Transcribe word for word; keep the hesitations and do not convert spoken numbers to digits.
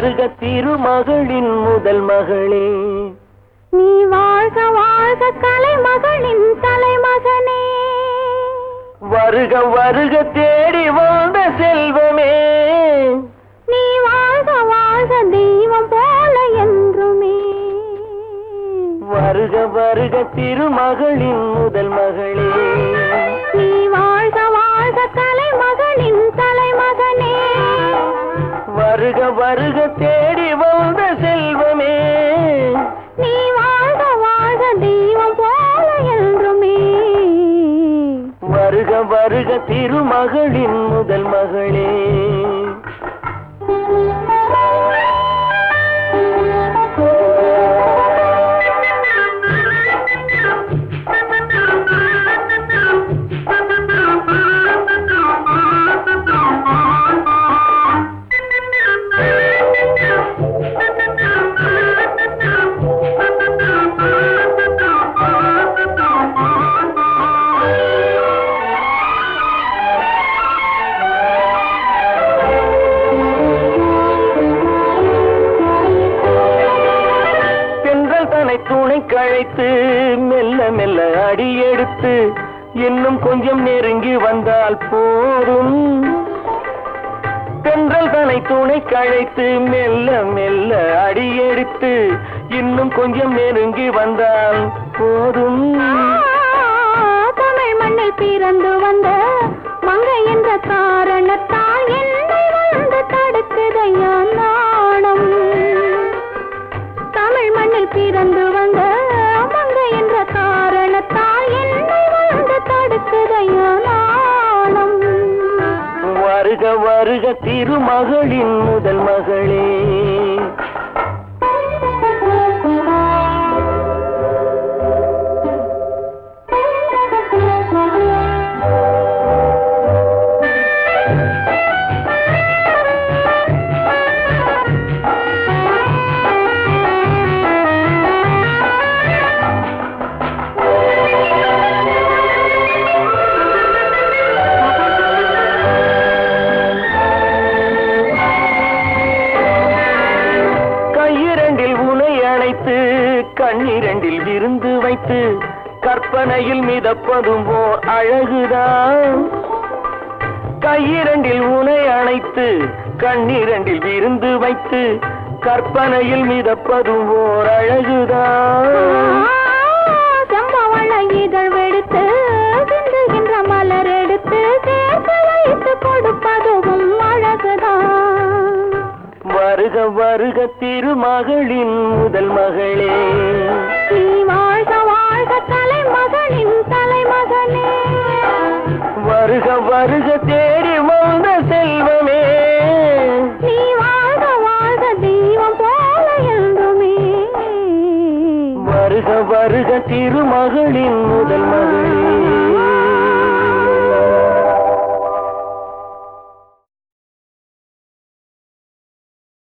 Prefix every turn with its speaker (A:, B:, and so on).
A: வருக திருமகளின் முதல் மகளே.
B: நீ வாழ்க வாழ்க கலைமகளின் தலைமகனே.
A: வருக வருக தேடி வந்த செல்வமே.
B: நீ வாழ்க வாழ்க தெய்வம் போல என்றுமே.
A: வருக வருக திருமகளின் முதல் மகளே.
B: நீ வாழ்க வாழ்க கலைமகளின் தலைமகனே.
A: வருக வருக தேடி வந்த செல்வமே.
B: நீ வாழ்க வாழ்க தெய்வம் போல என்றுமே.
A: வருக வருக திருமகளின் முதல் மகளே. துணை கழைத்து மெல்ல மெல்ல அடியெடுத்து இன்னும் கொஞ்சம் நெருங்கி வந்தால் போதும். தென்றல் தனை துணை கழைத்து மெல்ல மெல்ல அடியெடுத்து இன்னும் கொஞ்சம் நெருங்கி வந்தால் போதும்.
B: தமிழ் மண்ணில் பிறந்து வந்த மங்கை என்ற காரணத்தால் என்னை வந்து தடுக்குதையா நாணம். தமிழ் மண்ணில் பிறந்து வந்த மங்கை என்ற காரணத்தால் என்னை வந்து தடுக்குதையா நாணம்.
A: வருக வருக திருமகளின் முதல் மகளே. கண்ணிரண்டில் விருந்து வைத்து கற்பனையில் மிதப்பதும் ஓர் அழகுதான். கையிரண்டில் உனை அணைத்து கண்ணிரண்டில் விருந்து வைத்து கற்பனையில் மிதப்பதும் ஓர் அழகுதான்.
B: செம்பவள இதழ் வெடுத்து சிந்துகின்ற மலர் எடுத்து சேர்த்து வைத்து கொடுப்பதும் அழகுதான்.
A: வருக வருக திருமகளின் முதல் மகளே.
B: நீ வாழ்க வாழ்க கலைமகளின் தலைமகனே.
A: வருக வருக தேடி வந்த செல்வமே.
B: நீ வாழ்க வாழ்க தெய்வம் போல என்றுமே.
A: வருக வருக திருமகளின் முதல் மகளே.